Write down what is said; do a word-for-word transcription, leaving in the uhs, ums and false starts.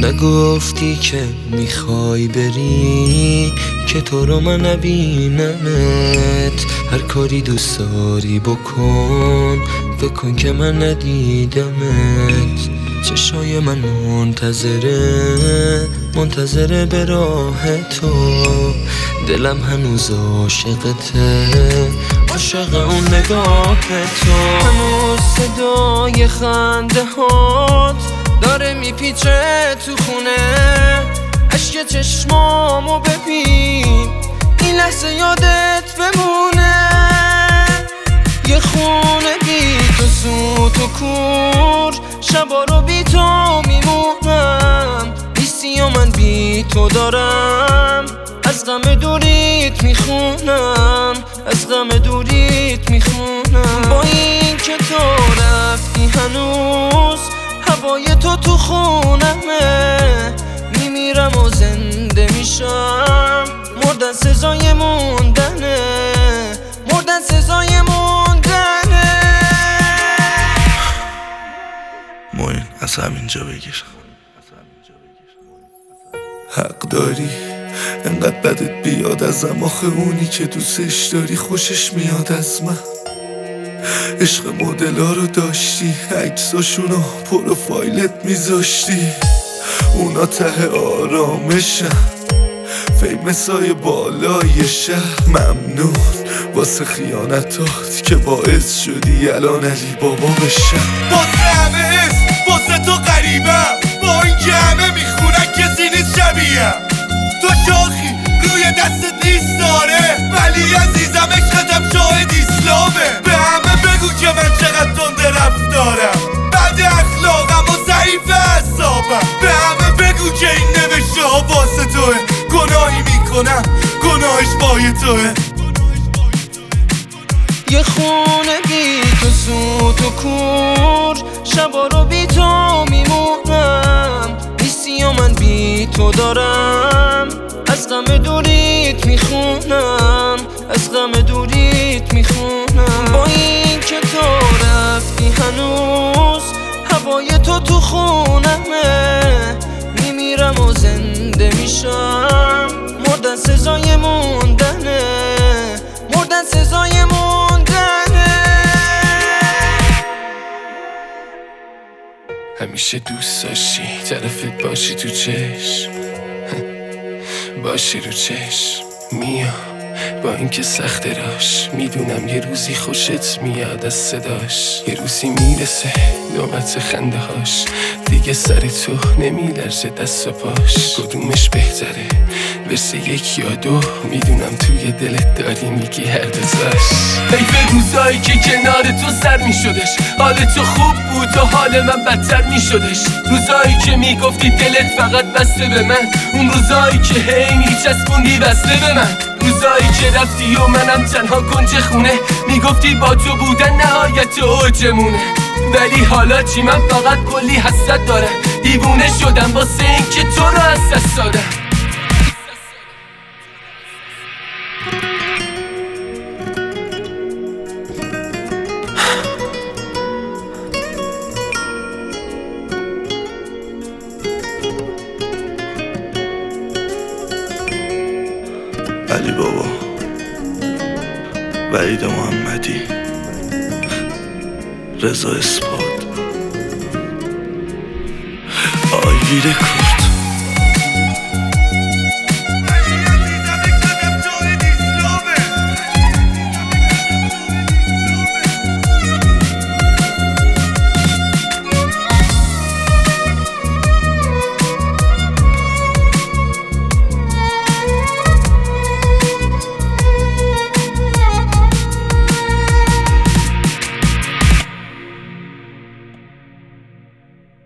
نگفتی که میخوای بری که تو رو من نبینمت. هر کاری دوست داری بکن، بکن که من ندیدمت. چشای من منتظره، منتظره به راه تو. دلم هنوز عاشقته، عاشق اون نگاه تو. هنوز صدای خنده هات داره میپیچه تو خونه. عشق چشمامو ببین، این لحظه یادت بمونه. یه خونه بی تو سوت و کور، شبا رو بی تو میمونم. نیستی و من بی تو دارم از غم دوریت میخونم، از غم دوریت میخونم. با این که تو رفتی هنوز هوای تو تو خونمه. میمیرم و زنده میشم، مردن سزای موندنه، مردن سزای موندنه. موین از همینجا بگیر. حق داری انقدر بدت بیاد ازم، آخه اونی که دوستش داری خوشش میاد از من. عشق مدلا رو داشتی، عکساشونو پروفایلت میذاشتی. اونا ته آرامشن، فیمسای بالای شهر. ممنون واسه خیانتات که باعث شدی الان علی بابا بشم. واسه همه اسم، واسه تو غریبم، با این که همه میخونن کسی نیست شبیهم. تو شاخی روی دستت نیست داره، ولی عزیزم عشقتم شاهد اسلامه. به همه بگو که من چقدر تنده رفتارم، بد اخلاقم و ضعیف اعصابم. به همه بگو که این نوشته ها واسه توه، گناهی میکنم گناهش پای توه. یه خونه بی تو سوت و کور، شبا رو بی تو میمونم. نیستی و من بی تو دارم از غم دوریت میخونم، از غم دوریت میخونم. با این که تو رفتی هنوز هوای تو تو خونمه. میمیرم و زنده میشم، مردن سزای موندنه، مردن سزای موندنه. همیشه دوست داشتی طرفت باشی تو چشم، باشی رو چشم میام. با اینکه سخت راش، میدونم یه روزی خوشت میاد از صداش. یه روزی میرسه نوبت خنده هاش، دیگه سر تو نمیلرزه دست و پاش. کدومش بهتره ورسه یک یا دو، میدونم توی دلت داری میگی هر دوزاش. حیف روزایی که کنار تو سر میشدش، حال تو خوب بود و حال من بدتر میشدش. روزایی که میگفتی دلت فقط بسته به من، اون روزایی که هی میچسبوندی بسته به من. روزایی که رفتی و منم تنها کنج خونه، میگفتی با تو بودن نهایت اوجمونه. ولی حالا چی؟ من فقط کلی حسرت دارم، دیوونه شدم واسه این که تو رو از دست دادم. علی بابا، وحید محمدی، رضا اسپاد، آیویر کور.